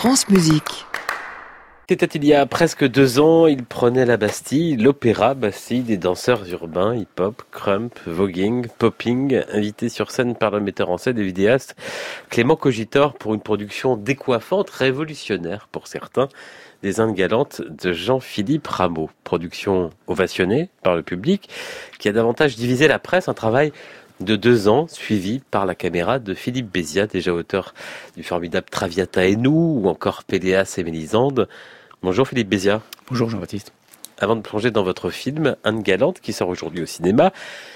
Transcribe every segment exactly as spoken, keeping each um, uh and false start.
France Musique. C'était il y a presque deux ans, il prenait la Bastille, l'Opéra Bastille, des danseurs urbains, hip-hop, crump, voguing, popping, invités sur scène par le metteur en scène et vidéaste Clément Cogitor pour une production décoiffante, révolutionnaire pour certains, des Indes galantes de Jean-Philippe Rameau. Production ovationnée par le public, qui a davantage divisé la presse, un travail de deux ans, suivi par la caméra de Philippe Béziat, déjà auteur du formidable Traviata et nous, ou encore Péléas et Mélisande. Bonjour Philippe Béziat. Bonjour Jean-Baptiste. Avant de plonger dans votre film, Indes galantes, qui sort aujourd'hui au cinéma,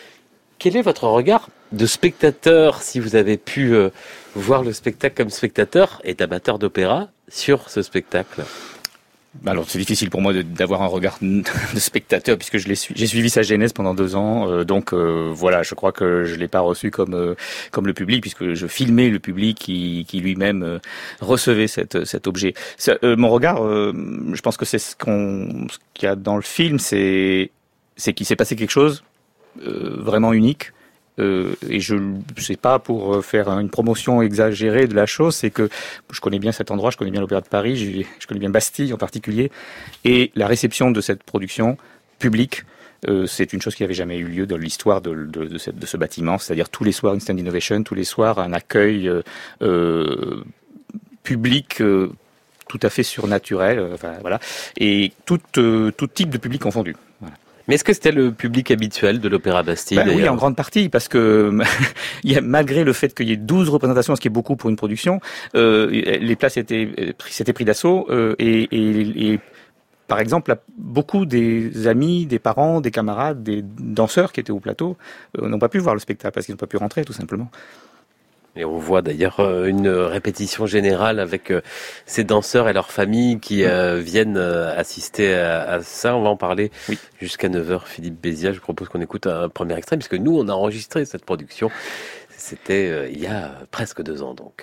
quel est votre regard de spectateur, si vous avez pu euh, voir le spectacle comme spectateur et d'amateur d'opéra, sur ce spectacle ? Alors c'est difficile pour moi de, d'avoir un regard de spectateur puisque je l'ai su, j'ai suivi sa genèse pendant deux ans, euh, donc euh, voilà, je crois que je l'ai pas reçu comme euh, comme le public puisque je filmais le public qui, qui lui-même euh, recevait cette, cet objet. Ça, euh, mon regard, euh, je pense que c'est ce qu'on ce qu'il y a dans le film, c'est c'est qu'il s'est passé quelque chose euh, vraiment unique. Euh, et je sais pas pour faire une promotion exagérée de la chose, c'est que je connais bien cet endroit, je connais bien l'Opéra de Paris, je, je connais bien Bastille en particulier, et la réception de cette production publique, euh, c'est une chose qui n'avait jamais eu lieu dans l'histoire de, de, de, cette, de ce bâtiment, c'est-à-dire tous les soirs Instant Innovation, tous les soirs un accueil euh, euh, public euh, tout à fait surnaturel, euh, enfin voilà, et tout, euh, tout type de public confondu. Voilà. Mais est-ce que c'était le public habituel de l'Opéra Bastille ? Ben oui, en grande partie, parce que il y a, malgré le fait qu'il y ait douze représentations, ce qui est beaucoup pour une production, euh, les places étaient, s'étaient pris d'assaut euh, et, et, et par exemple, beaucoup des amis, des parents, des camarades, des danseurs qui étaient au plateau euh, n'ont pas pu voir le spectacle parce qu'ils n'ont pas pu rentrer, tout simplement. Et on voit d'ailleurs une répétition générale avec ces danseurs et leurs familles qui euh, viennent assister à, à ça. On va en parler oui. jusqu'à neuf heures. Philippe Béziat, je propose qu'on écoute un premier extrait, puisque nous, on a enregistré cette production. C'était euh, il y a presque deux ans, donc.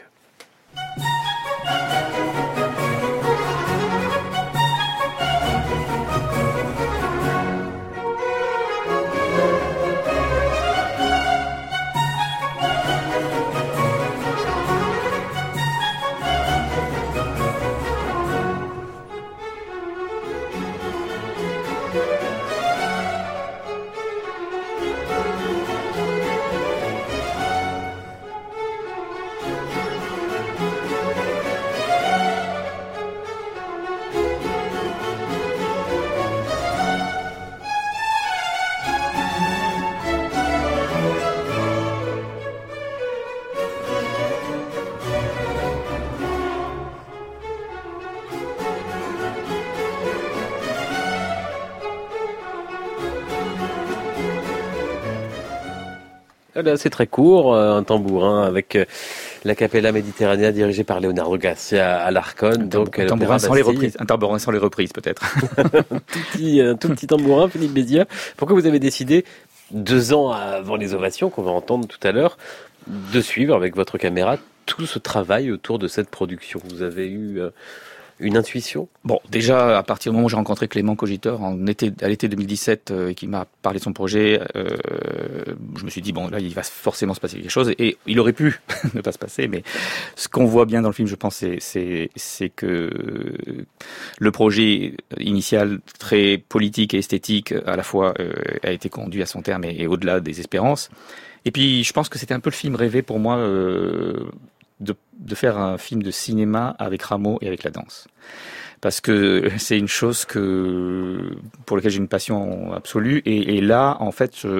Là, c'est très court, un tambourin avec la Capella Mediterranea dirigée par Leonardo Garcia Alarcón. Un, donc, un tambourin sans les reprises, un tambourin sans les reprises peut-être. tout petit, un tout petit tambourin, Philippe Béziat. Pourquoi vous avez décidé, deux ans avant les ovations qu'on va entendre tout à l'heure, de suivre avec votre caméra tout ce travail autour de cette production ? Vous avez eu euh, une intuition ? Bon, déjà, à partir du moment où j'ai rencontré Clément Cogitor en été, à l'été deux mille dix-sept, euh, et qui m'a parlé de son projet, euh, je me suis dit, bon, là, il va forcément se passer quelque chose. Et il aurait pu ne pas se passer, mais ce qu'on voit bien dans le film, je pense, c'est, c'est, c'est que le projet initial, très politique et esthétique, à la fois, euh, a été conduit à son terme et, et au-delà des espérances. Et puis, je pense que c'était un peu le film rêvé pour moi, euh, De, de faire un film de cinéma avec Rameau et avec la danse. Parce que c'est une chose que, pour laquelle j'ai une passion absolue. Et, et là, en fait, euh,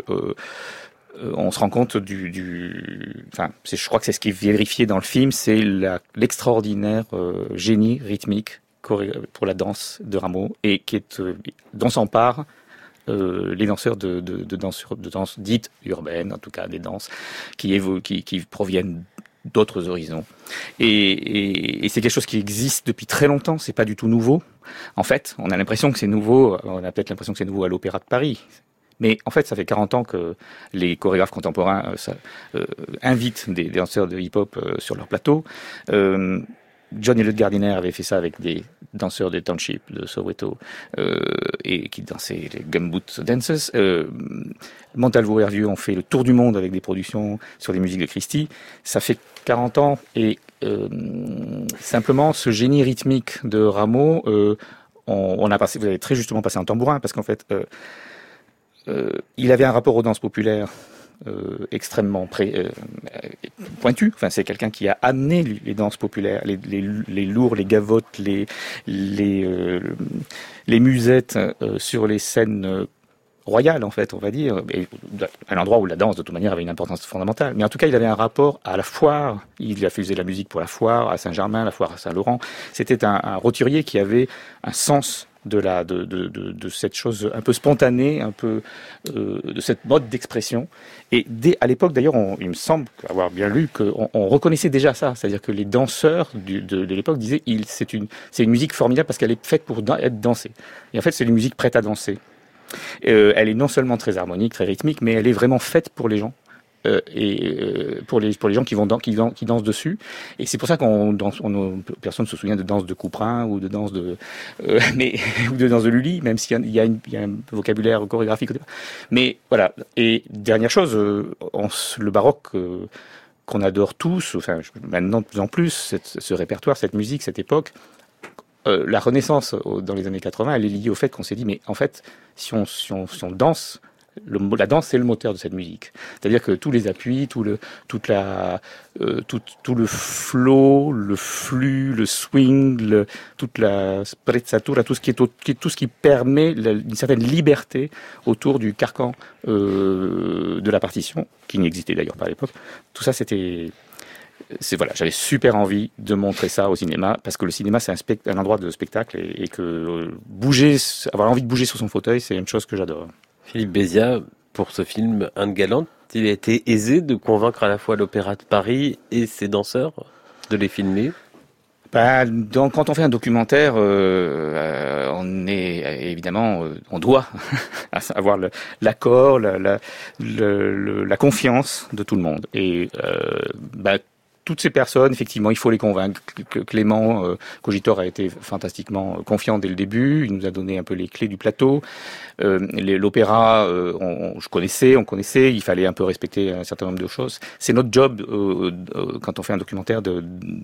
on se rend compte du, du enfin, c'est, je crois que c'est ce qui est vérifié dans le film, c'est la, l'extraordinaire euh, génie rythmique pour la danse de Rameau et qui est, euh, dont s'empare Euh, les danseurs de, de, de, danse, de danse dites urbaines, en tout cas des danses qui, évo- qui, qui proviennent d'autres horizons. Et, et, et c'est quelque chose qui existe depuis très longtemps, c'est pas du tout nouveau. En fait, on a l'impression que c'est nouveau, on a peut-être l'impression que c'est nouveau à l'Opéra de Paris. Mais en fait, ça fait quarante ans que les chorégraphes contemporains euh, ça, euh, invitent des, des danseurs de hip-hop euh, sur leur plateau. Euh, John Elliott Gardiner avait fait ça avec des danseurs des townships de Soweto euh, et qui dansaient les gumboot dances. Euh, Montalvo et Hervieux ont fait le tour du monde avec des productions sur les musiques de Christie. Ça fait quarante ans et euh, Simplement, ce génie rythmique de Rameau, euh, on, on a passé, vous avez très justement passé un tambourin, parce qu'en fait, euh, euh, il avait un rapport aux danses populaires euh, extrêmement pré, euh, pointu. Enfin, c'est quelqu'un qui a amené les danses populaires, les, les, les lourds, les gavottes, les, les, euh, les musettes euh, sur les scènes euh, royal, en fait, on va dire, et à l'endroit où la danse, de toute manière, avait une importance fondamentale. Mais en tout cas, il avait un rapport à la foire. Il a fait la musique pour la foire, à Saint-Germain, la foire à Saint-Laurent. C'était un, un roturier qui avait un sens de la, de, de, de, de cette chose un peu spontanée, un peu, euh, de cette mode d'expression. Et dès, à l'époque, d'ailleurs, on, il me semble avoir bien lu qu'on on reconnaissait déjà ça. C'est-à-dire que les danseurs du, de, de l'époque disaient, il, c'est une, c'est une musique formidable parce qu'elle est faite pour da- être dansée. Et en fait, c'est une musique prête à danser. Euh, elle est non seulement très harmonique, très rythmique, mais elle est vraiment faite pour les gens. Euh, et euh, pour les pour les gens qui vont dans, qui, dans, qui dansent dessus, et c'est pour ça qu'on danse, on, personne se souvient de danse de Couperin ou de danse de euh, mais ou de danse de Lully, même s'il y a, il y a, une, il y a un vocabulaire chorégraphique au départ. Mais voilà. Et dernière chose, euh, on, le baroque euh, qu'on adore tous, enfin maintenant de plus en plus, cette, ce répertoire, cette musique, cette époque. Euh, la Renaissance dans les années quatre-vingts, elle est liée au fait qu'on s'est dit, mais en fait, si on, si on, si on danse, le, la danse c'est le moteur de cette musique. C'est-à-dire que tous les appuis, tout le, toute la, euh, tout, tout le flow, le flux, le swing, le, toute la sprezzatura, tout ce qui est, au, tout ce qui permet la, une certaine liberté autour du carcan euh, de la partition, qui n'existait d'ailleurs pas à l'époque. Tout ça, c'était C'est voilà, j'avais super envie de montrer ça au cinéma parce que le cinéma c'est un, spect- un endroit de spectacle et, et que euh, bouger, avoir envie de bouger sur son fauteuil, c'est une chose que j'adore. Philippe Béziat, pour ce film Anne Galante, il a été aisé de convaincre à la fois l'Opéra de Paris et ses danseurs de les filmer. Bah, donc, quand on fait un documentaire, euh, euh, on est évidemment, euh, on doit avoir le, l'accord, la, la, le, le, la confiance de tout le monde. Et euh, bah, toutes ces personnes, effectivement, il faut les convaincre. Clément euh, Cogitor a été fantastiquement confiant dès le début. Il nous a donné un peu les clés du plateau. Euh, les, l'opéra, euh, on, je connaissais, on connaissait. Il fallait un peu respecter un certain nombre de choses. C'est notre job euh, euh, quand on fait un documentaire de,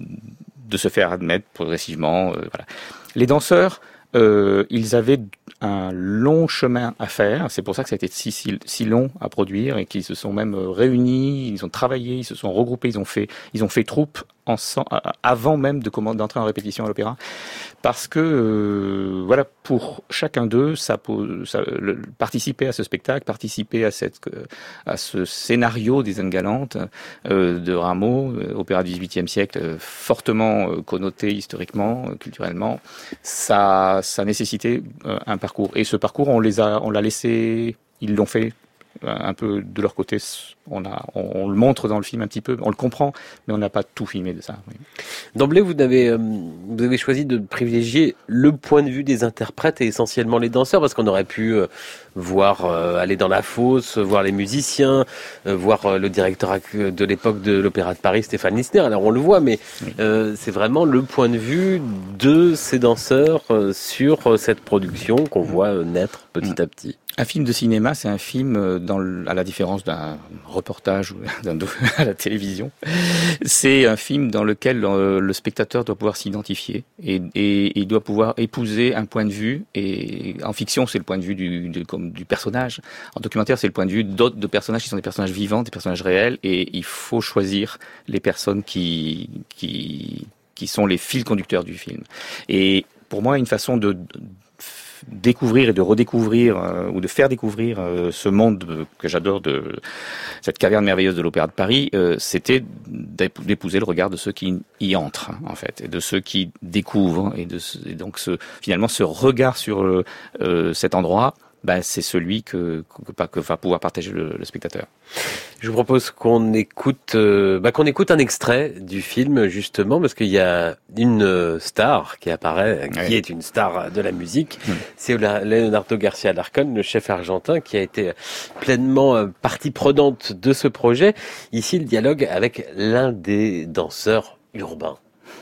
de se faire admettre progressivement. Euh, voilà. Les danseurs, euh, ils avaient un long chemin à faire. C'est pour ça que ça a été si, si, si long à produire et qu'ils se sont même réunis, ils ont travaillé, ils se sont regroupés, ils ont fait, ils ont fait troupe ensemble, avant même de comment, d'entrer en répétition à l'opéra. Parce que, euh, voilà, pour chacun d'eux, ça, ça le, participer à ce spectacle, participer à cette, à ce scénario des Indes galantes, euh, de Rameau, euh, opéra du dix-huitième siècle, euh, fortement euh, connoté historiquement, euh, culturellement, ça, ça nécessitait euh, un parcours. Et ce parcours, on les a, on l'a laissé, ils l'ont fait un peu de leur côté. On, a, on, on le montre dans le film un petit peu, on le comprend, mais on n'a pas tout filmé de ça. Oui. D'emblée, vous avez, euh, vous avez choisi de privilégier le point de vue des interprètes et essentiellement les danseurs, parce qu'on aurait pu euh, voir euh, aller dans la fosse, voir les musiciens, euh, voir euh, le directeur de l'époque de l'Opéra de Paris, Stéphane Lissner. Alors on le voit, mais oui. euh, c'est vraiment le point de vue de ces danseurs euh, sur euh, cette production qu'on voit euh, naître petit à petit. Un film de cinéma, c'est un film, dans le, à la différence d'un reportage ou d'un, à la télévision, c'est un film dans lequel euh, le spectateur doit pouvoir s'identifier et, et, et il doit pouvoir épouser un point de vue. Et en fiction, c'est le point de vue du, du, comme, du personnage. En documentaire, c'est le point de vue d'autres de personnages qui sont des personnages vivants, des personnages réels. Et il faut choisir les personnes qui, qui, qui sont les fils conducteurs du film. Et pour moi, une façon de, de découvrir et de redécouvrir euh, ou de faire découvrir euh, ce monde que j'adore, de cette caverne merveilleuse de l'Opéra de Paris, euh, c'était d'épouser le regard de ceux qui y entrent en fait, et de ceux qui découvrent, et, de, et donc ce, finalement ce regard sur le, euh, cet endroit, ben, c'est celui que, que, que va pouvoir partager le, le spectateur. Je vous propose qu'on écoute, euh, bah, qu'on écoute un extrait du film justement, parce qu'il y a une star qui apparaît, qui oui. est une star de la musique. Mmh. C'est Leonardo Garcia Alarcón, le chef argentin, qui a été pleinement partie prenante de ce projet. Ici, le dialogue avec l'un des danseurs urbains.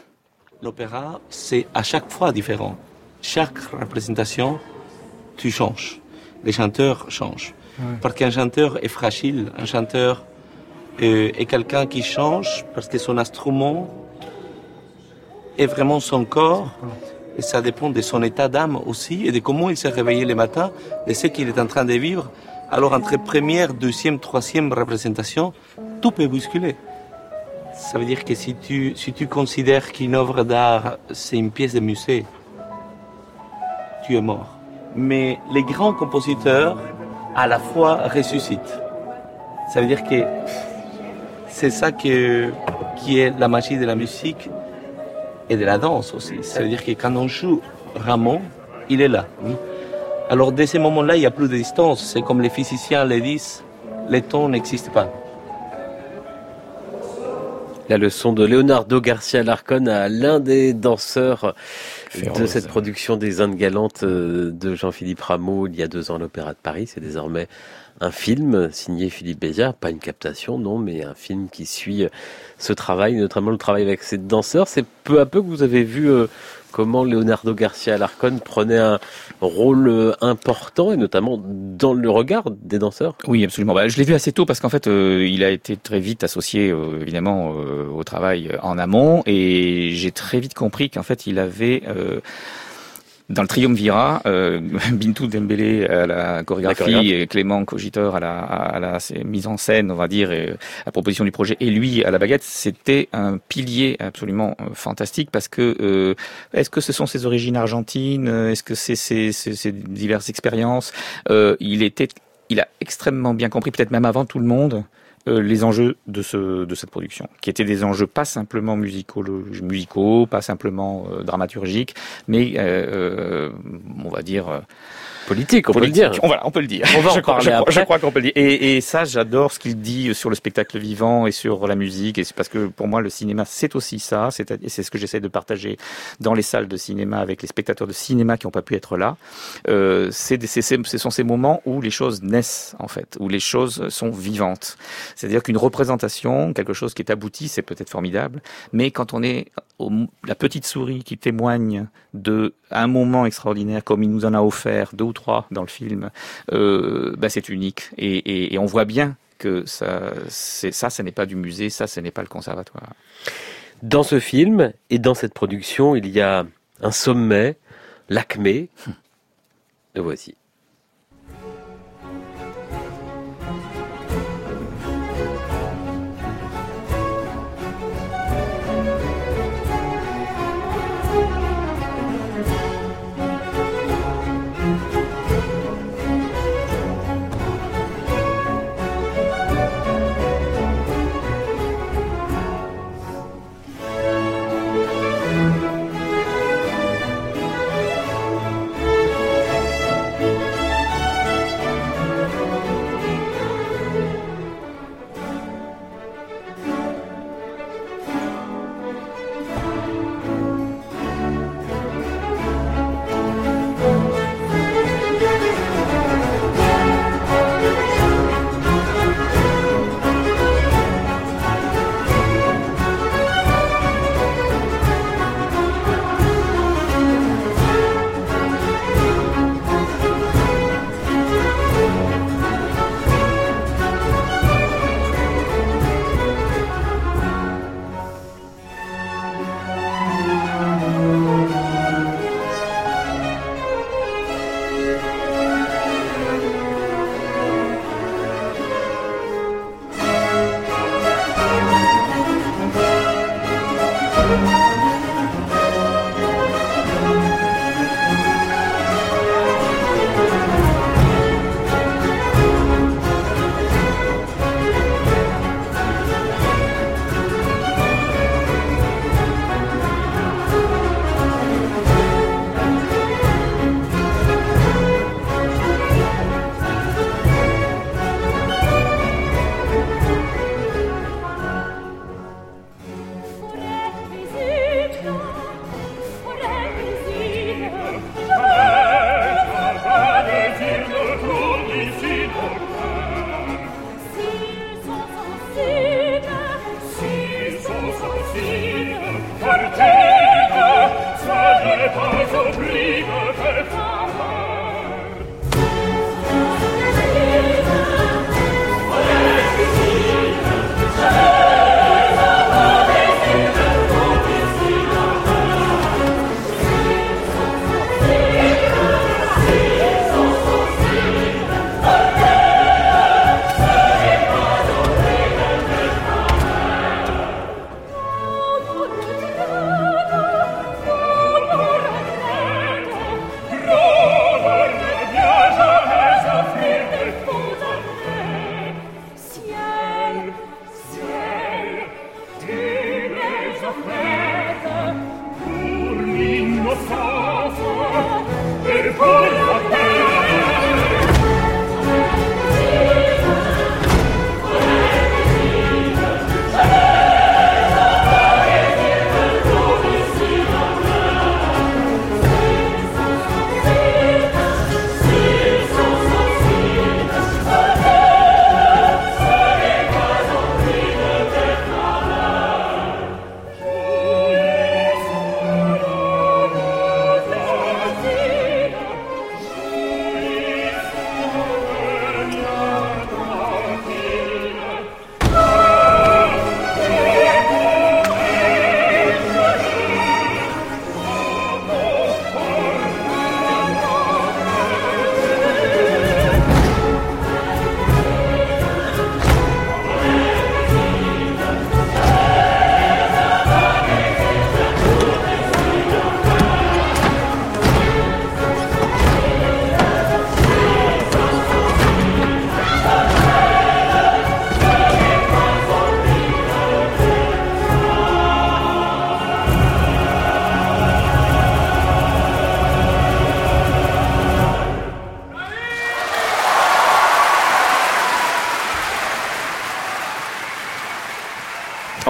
L'opéra, c'est à chaque fois différent. Chaque représentation, tu changes. Les chanteurs changent. Ouais. Parce qu'un chanteur est fragile, un chanteur euh, est quelqu'un qui change parce que son instrument est vraiment son corps. Et ça dépend de son état d'âme aussi et de comment il s'est réveillé le matin, de ce qu'il est en train de vivre. Alors entre première, deuxième, troisième représentation, tout peut bousculer. Ça veut dire que si tu, si tu considères qu'une œuvre d'art, c'est une pièce de musée, tu es mort. Mais les grands compositeurs, à la fois, ressuscitent. Ça veut dire que c'est ça que, qui est la magie de la musique et de la danse aussi. Ça veut dire que quand on joue Rameau, il est là. Alors, dès ces moments-là, il n'y a plus de distance. C'est comme les physiciens le disent, le temps n'existe pas. La leçon de Leonardo Garcia Alarcón à l'un des danseurs Féroce. De cette production des Indes galantes de Jean-Philippe Rameau il y a deux ans à l'Opéra de Paris. C'est désormais un film signé Philippe Béziard, pas une captation, non, mais un film qui suit ce travail, notamment le travail avec ces danseurs. C'est peu à peu que vous avez vu euh, comment Leonardo Garcia Alarcón prenait un rôle important, et notamment dans le regard des danseurs. Oui, absolument. Bah, je l'ai vu assez tôt parce qu'en fait, euh, il a été très vite associé, euh, évidemment, euh, au travail en amont, et j'ai très vite compris qu'en fait, il avait... Euh, Dans le triumvirat, euh, Bintou Dembélé à la chorégraphie, et Clément Cogitor à la, à la mise en scène, on va dire, et à la proposition du projet, et lui à la baguette, c'était un pilier absolument fantastique parce que euh, est-ce que ce sont ses origines argentines, est-ce que c'est ses, ses, ses diverses expériences, euh, il était, il a extrêmement bien compris, peut-être même avant tout le monde, Euh, les enjeux de ce de cette production, qui étaient des enjeux pas simplement musicaux, musicaux pas simplement euh, dramaturgiques, mais euh, euh, on va dire euh, politique, on politique. peut le dire. On, voilà, on peut le dire. On va en je, parler crois, je, après. je crois qu'on peut le dire. Et, et ça, j'adore ce qu'il dit sur le spectacle vivant et sur la musique. Et c'est parce que pour moi, le cinéma, c'est aussi ça. C'est, c'est ce que j'essaie de partager dans les salles de cinéma avec les spectateurs de cinéma qui n'ont pas pu être là. Euh, c'est, c'est, c'est, ce sont ces moments où les choses naissent, en fait, où les choses sont vivantes. C'est-à-dire qu'une représentation, quelque chose qui est abouti, c'est peut-être formidable. Mais quand on est au, la petite souris qui témoigne de un moment extraordinaire, comme il nous en a offert deux ou trois dans le film, euh, bah c'est unique. Et, et, et on voit bien que ça, c'est, ça, ce n'est pas du musée, ça, ce n'est pas le conservatoire. Dans ce film et dans cette production, il y a un sommet, l'Acmé. Le voici.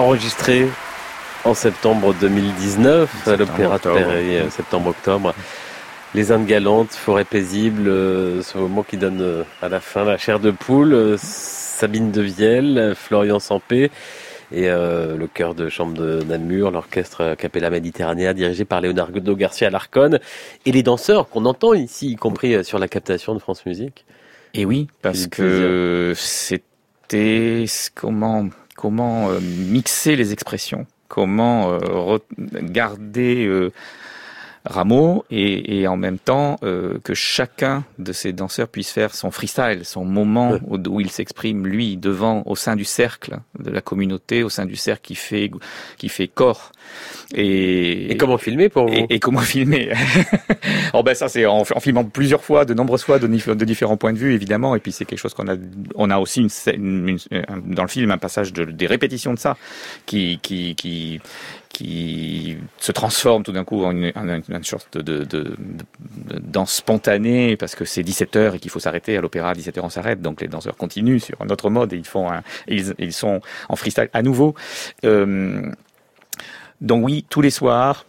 enregistré en septembre deux mille dix-neuf à l'Opéra de Paris, mmh. septembre-octobre. Les Indes galantes, Forêt paisible, euh, ce moment qui donne euh, à la fin la chair de poule, euh, Sabine de Vielle, Florian Sampé et euh, le chœur de chambre de Namur, l'orchestre Capella Méditerranea dirigé par Leonardo Garcia Larcón et les danseurs qu'on entend ici, y compris sur la captation de France Musique. Et oui, parce que c'était comment comment euh, mixer les expressions, comment euh, garder euh, Rameau et, et en même temps euh, que chacun de ces danseurs puisse faire son freestyle, son moment ouais. où, où il s'exprime lui devant, au sein du cercle de la communauté, au sein du cercle qui fait qui fait corps. Et, et comment filmer pour vous ? Et, et comment filmer ? Oh ben ça c'est en, en filmant plusieurs fois, de nombreuses fois, de, de différents points de vue évidemment. Et puis c'est quelque chose qu'on a, on a aussi une, une, une, une, dans le film un passage de, des répétitions de ça qui qui qui qui se transforme tout d'un coup en une, en une sorte de, de, de, de danse spontanée parce que c'est dix-sept heures et qu'il faut s'arrêter à l'opéra. À dix-sept heures on s'arrête, donc les danseurs continuent sur un autre mode et ils font un, ils, ils sont en freestyle à nouveau. Euh, donc oui, tous les soirs,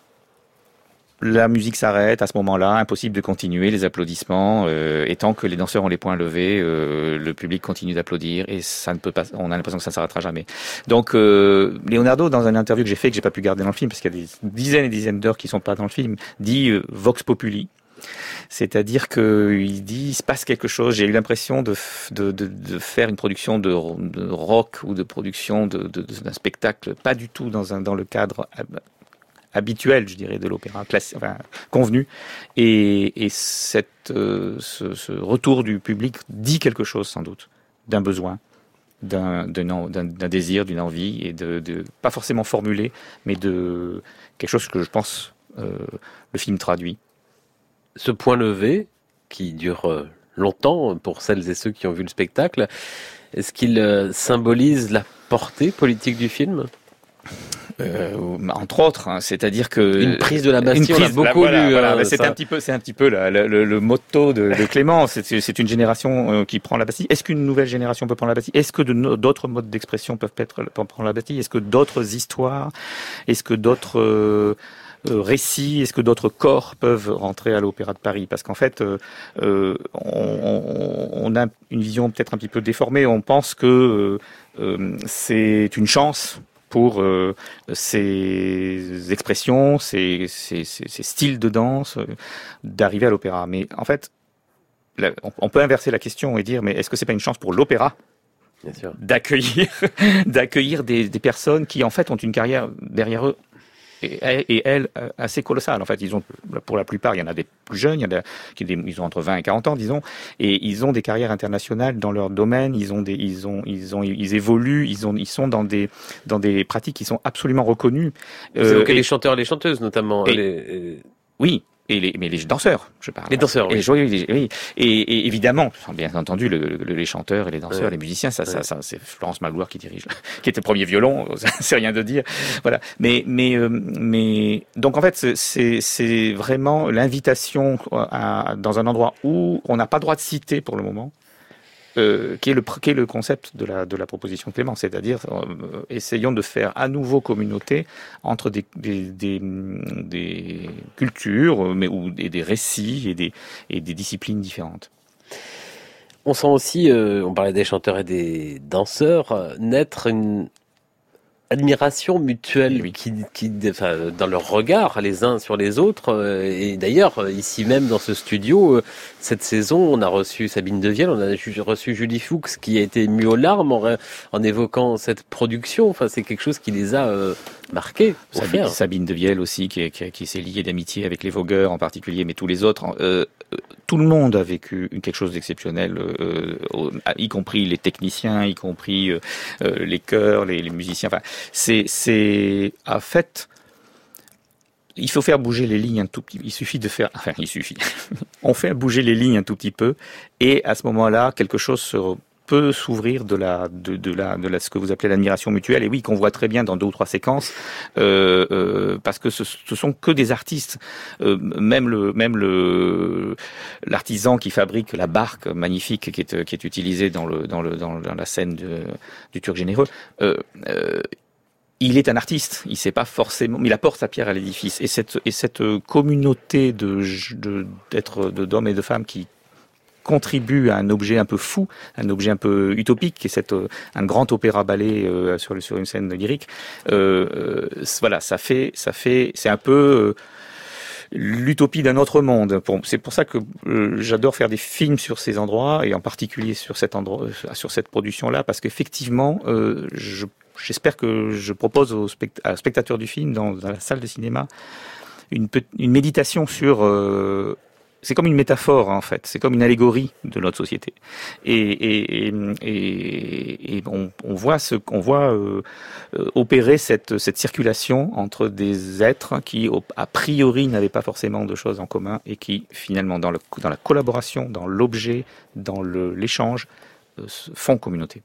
la musique s'arrête à ce moment-là, impossible de continuer, les applaudissements, euh, et tant que les danseurs ont les poings levés, euh, le public continue d'applaudir et ça ne peut pas, on a l'impression que ça ne s'arrêtera jamais. Donc euh, Leonardo, dans une interview que j'ai fait, que j'ai pas pu garder dans le film parce qu'il y a des dizaines et des dizaines d'heures qui sont pas dans le film, dit euh, Vox Populi. C'est-à-dire que il dit il se passe quelque chose. J'ai eu l'impression de de de, de faire une production de, de rock ou de production de, de, de d'un spectacle, pas du tout dans un dans le cadre habituel, je dirais, de l'opéra classique, enfin, convenu. Et, et cette, euh, ce, ce retour du public dit quelque chose, sans doute, d'un besoin, d'un, d'un, d'un, d'un désir, d'une envie, et de, de, pas forcément formulé, mais de quelque chose que je pense euh, le film traduit. Ce point levé, qui dure longtemps pour celles et ceux qui ont vu le spectacle, est-ce qu'il symbolise la portée politique du film ? Euh, entre autres, hein, c'est-à-dire que une prise de la Bastille, on a beaucoup voilà, lu. Voilà, euh, c'est un petit peu, c'est un petit peu la, la, le, le motto de, de Clément. C'est, c'est une génération euh, qui prend la Bastille. Est-ce qu'une nouvelle génération peut prendre la Bastille ? Est-ce que de no, d'autres modes d'expression peuvent être prendre la Bastille ? Est-ce que d'autres histoires ? Est-ce que d'autres euh, euh, récits ? Est-ce que d'autres corps peuvent rentrer à l'Opéra de Paris ? Parce qu'en fait, euh, euh, on, on a une vision peut-être un petit peu déformée. On pense que euh, euh, c'est une chance pour euh, ces expressions, ces, ces, ces, ces styles de danse, euh, d'arriver à l'opéra. Mais en fait, là, on, on peut inverser la question et dire, mais est-ce que c'est pas une chance pour l'opéra Bien sûr. d'accueillir, d'accueillir des, des personnes qui en fait ont une carrière derrière eux et, et elles assez colossales. En fait, ils ont, pour la plupart, il y en a des plus jeunes, il y en a qui des, ils ont entre vingt et quarante ans, disons, et ils ont des carrières internationales dans leur domaine. Ils ont des, ils ont, ils ont, ils évoluent. Ils ont, ils sont dans des, dans des pratiques qui sont absolument reconnues. Vous euh, évoquez et, les chanteurs et les chanteuses, notamment. Et, les, et... Oui. Et les, mais les danseurs, je parle. Les danseurs, oui. Et, les, les, oui. Et, et évidemment, bien entendu, le, le, les chanteurs et les danseurs, ouais. les musiciens, ça, ouais. ça, ça, c'est Florence Magloire qui dirige, qui était premier violon, c'est rien de dire. Voilà. Mais, mais, euh, mais, donc en fait, c'est, c'est vraiment l'invitation à, dans un endroit où on n'a pas droit de citer pour le moment. Euh, qui est le qui est le concept de la de la proposition de Clément, c'est-à-dire euh, essayons de faire à nouveau communauté entre des des des, des cultures, mais ou des, des récits et des et des disciplines différentes. On sent aussi, euh, on parlait des chanteurs et des danseurs, euh, naître une admiration mutuelle oui. qui, qui, enfin, dans leur regard les uns sur les autres. Et d'ailleurs, ici même dans ce studio, cette saison, on a reçu Sabine de Vielle, on a reçu Julie Fuchs qui a été émue aux larmes en, en évoquant cette production. Enfin, c'est quelque chose qui les a euh, marqués. Sabine, Sabine de Vielle aussi, qui, qui, qui s'est liée d'amitié avec les vogueurs en particulier, mais tous les autres. Euh, tout le monde a vécu quelque chose d'exceptionnel, euh, y compris les techniciens, y compris euh, les chœurs, les, les musiciens. Enfin, c'est, c'est, en fait, il faut faire bouger les lignes un tout petit. Il suffit de faire, enfin, il suffit. On fait bouger les lignes un tout petit peu, et à ce moment-là, quelque chose se peut s'ouvrir de la de, de la de la ce que vous appelez l'admiration mutuelle, et oui, qu'on voit très bien dans deux ou trois séquences, euh, euh, parce que ce, ce sont que des artistes. Euh, même le même le l'artisan qui fabrique la barque magnifique qui est qui est utilisée dans le dans le dans, dans la scène de, du Turc généreux. Euh, euh, il est un artiste, il sait pas forcément, mais il apporte sa pierre à l'édifice. Et cette et cette communauté de, de d'être de, d'hommes et de femmes qui contribuent à un objet un peu fou, un objet un peu utopique, qui est cette un grand opéra-ballet euh, sur sur une scène lyrique. Euh, euh, voilà, ça fait ça fait c'est un peu euh, l'utopie d'un autre monde. Pour, c'est pour ça que euh, j'adore faire des films sur ces endroits et en particulier sur cet endroit, sur cette production-là, parce qu'effectivement, euh, je J'espère que je propose aux spect- spectateurs du film, dans, dans la salle de cinéma, une, pe- une méditation sur... Euh, c'est comme une métaphore, en fait. C'est comme une allégorie de notre société. Et, et, et, et, et on, on voit, ce, on voit euh, opérer cette, cette circulation entre des êtres qui, a priori, n'avaient pas forcément de choses en commun et qui, finalement, dans, le, dans la collaboration, dans l'objet, dans le, l'échange, euh, font communauté.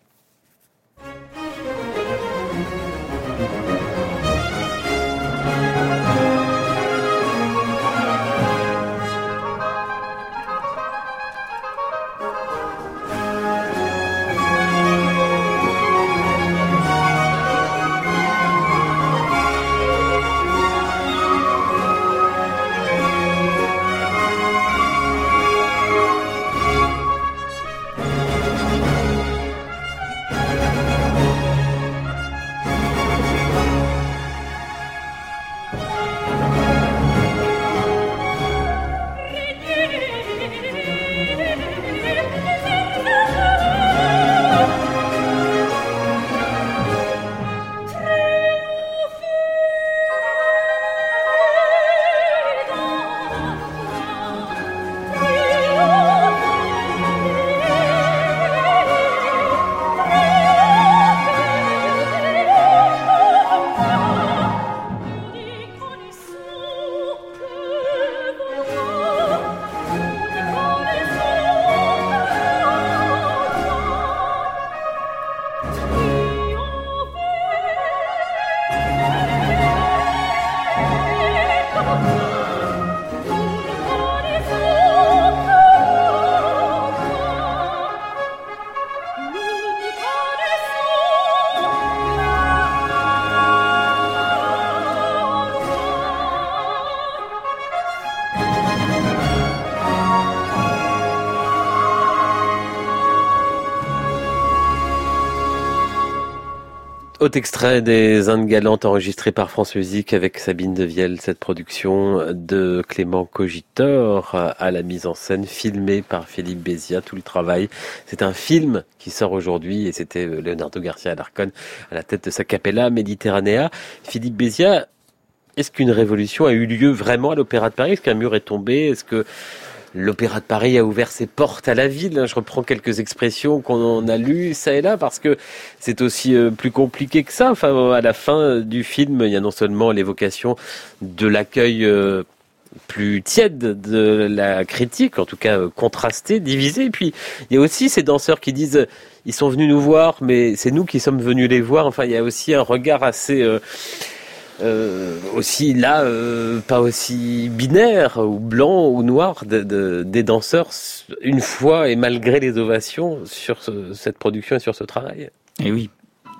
Autre extrait des Indes galantes enregistré par France Musique avec Sabine Devielle, cette production de Clément Cogitor à la mise en scène, filmée par Philippe Béziat, tout le travail. C'est un film qui sort aujourd'hui et c'était Leonardo Garcia Alarcón à la tête de sa Capella Mediterranea. Philippe Béziat, est-ce qu'une révolution a eu lieu vraiment à l'Opéra de Paris? Est-ce qu'un mur est tombé? Est-ce que l'Opéra de Paris a ouvert ses portes à la ville? Je reprends quelques expressions qu'on a lues ça et là parce que c'est aussi plus compliqué que ça. Enfin, à la fin du film, il y a non seulement l'évocation de l'accueil plus tiède de la critique, en tout cas contrastée, divisée. Et puis, il y a aussi ces danseurs qui disent ils sont venus nous voir, mais c'est nous qui sommes venus les voir. Enfin, il y a aussi un regard assez... Euh, Euh, aussi là, euh, pas aussi binaire ou blanc ou noir de, de, des danseurs une fois et malgré les ovations sur ce, cette production et sur ce travail. Et oui,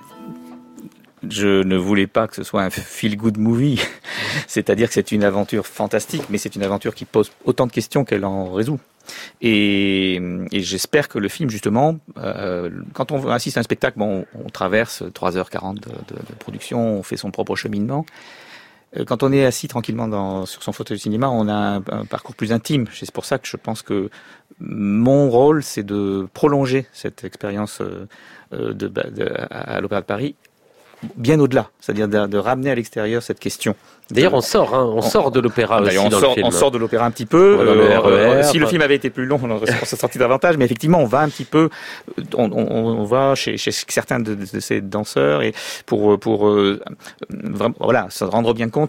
je ne voulais pas que ce soit un feel-good movie, c'est-à-dire que c'est une aventure fantastique, mais c'est une aventure qui pose autant de questions qu'elle en résout. Et, et j'espère que le film, justement, euh, quand on assiste à un spectacle, bon, on, on traverse trois heures quarante de, de, de production, on fait son propre cheminement. Quand on est assis tranquillement dans, sur son fauteuil de cinéma, on a un, un parcours plus intime. C'est pour ça que je pense que mon rôle, c'est de prolonger cette expérience de, de, de, à l'Opéra de Paris bien au-delà, c'est-à-dire de, de ramener à l'extérieur cette question. D'ailleurs, on sort, hein, on, on sort de l'opéra aussi on dans sort, le film. On sort de l'opéra un petit peu. Voilà, euh, le R E R, si le film avait été plus long, on aurait sorti davantage. Mais effectivement, on va un petit peu, on, on, on va chez, chez certains de, de ces danseurs et pour pour euh, vraiment, voilà, se rendre bien compte que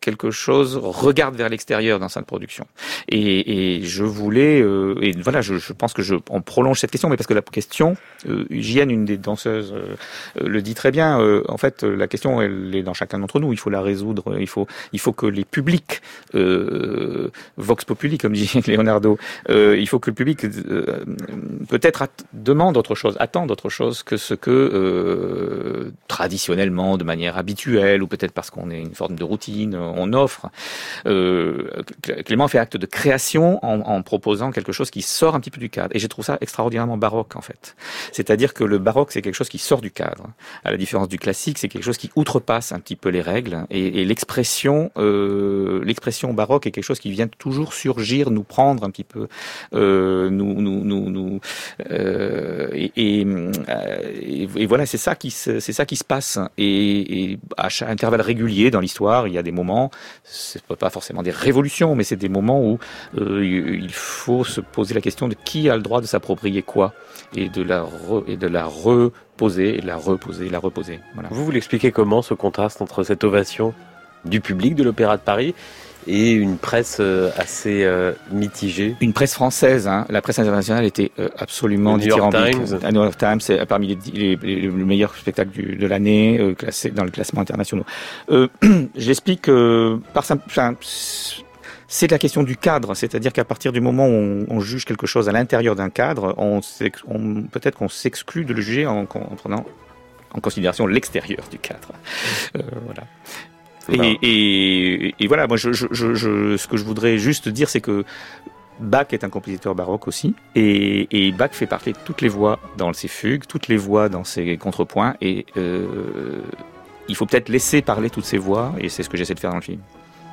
quelque chose regarde vers l'extérieur dans sa production. Et, et je voulais, euh, et voilà, je, je pense que je, on prolonge cette question, mais parce que la question, euh, Jienne, une des danseuses, euh, le dit très bien. Euh, en fait, la question, elle est dans chacun d'entre nous. Il faut la résoudre. Il faut, il faut que les publics, euh, vox populi, comme dit Leonardo, euh, il faut que le public euh, peut-être att- demande autre chose, attende autre chose que ce que euh, traditionnellement, de manière habituelle, ou peut-être parce qu'on est une forme de routine, on offre. Euh, Clément fait acte de création en, en proposant quelque chose qui sort un petit peu du cadre. Et je trouve ça extraordinairement baroque, en fait. C'est-à-dire que le baroque, c'est quelque chose qui sort du cadre. À la différence du classique, c'est quelque chose qui outrepasse un petit peu les règles. Et, et l'expression, euh, l'expression baroque est quelque chose qui vient toujours surgir, nous prendre un petit peu, euh, nous, nous, nous, nous euh, et, et, et, et voilà, c'est ça qui se, c'est ça qui se passe. Et, et à chaque intervalle régulier dans l'histoire, il y a des moments, c'est pas forcément des révolutions, mais c'est des moments où euh, il faut se poser la question de qui a le droit de s'approprier quoi et de la re, et de la reposer et de la reposer, la reposer. Voilà. Vous vous l'expliquez comment, ce contraste entre cette ovation du public de l'Opéra de Paris et une presse assez euh, mitigée? Une presse française, hein. La presse internationale était euh, absolument dithyrambique. Le New York Times, c'est parmi les, les, les, le meilleur spectacle du, de l'année, euh, classé dans le classement international. Euh, J'explique euh, par simple, enfin, c'est la question du cadre, c'est-à-dire qu'à partir du moment où on, on juge quelque chose à l'intérieur d'un cadre, on, on peut-être qu'on s'exclut de le juger en, en prenant en considération l'extérieur du cadre. Euh, voilà. Et, et, et voilà, moi, je, je, je, ce que je voudrais juste dire, c'est que Bach est un compositeur baroque aussi, et, et Bach fait parler toutes les voix dans ses fugues, toutes les voix dans ses contrepoints, et euh, il faut peut-être laisser parler toutes ces voix, et c'est ce que j'essaie de faire dans le film.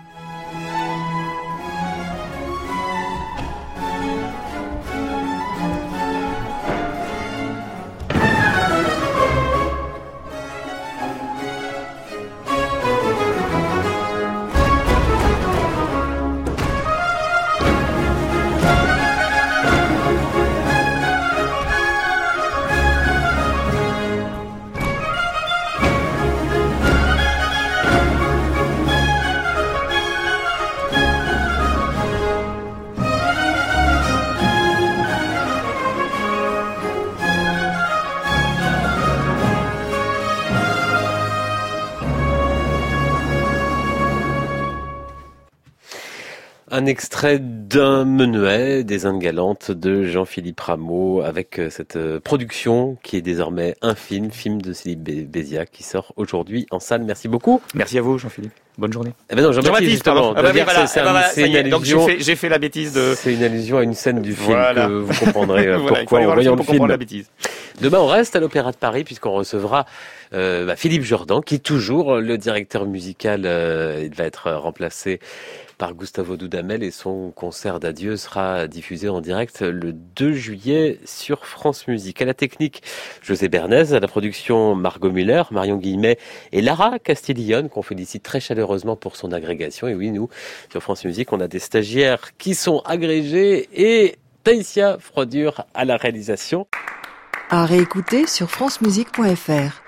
Un extrait d'un menuet des Indes galantes de Jean-Philippe Rameau avec cette production qui est désormais un film, film de Céline Béziat qui sort aujourd'hui en salle. Merci beaucoup. Merci à vous Jean-Philippe. Bonne journée. Eh ben non, Jean-Baptiste, justement. Ah bah oui, voilà, c'est, ah bah voilà, c'est une allusion. Donc j'ai fait, j'ai fait la bêtise de... C'est une allusion à une scène du film voilà. que vous comprendrez voilà, pourquoi en voyant le film. La bêtise. Demain, on reste à l'Opéra de Paris puisqu'on recevra euh, bah, Philippe Jordan, qui est toujours le directeur musical. Euh, il va être remplacé par Gustavo Dudamel et son concert d'adieu sera diffusé en direct le deux juillet sur France Musique. À la technique, José Bernays, à la production, Margot Muller, Marion Guillemet et Lara Castiglione, qu'on félicite très chaleureusement pour son agrégation. Et oui, nous, sur France Musique, on a des stagiaires qui sont agrégés et Taïsia Frodur à la réalisation. À réécouter sur francemusique point f r.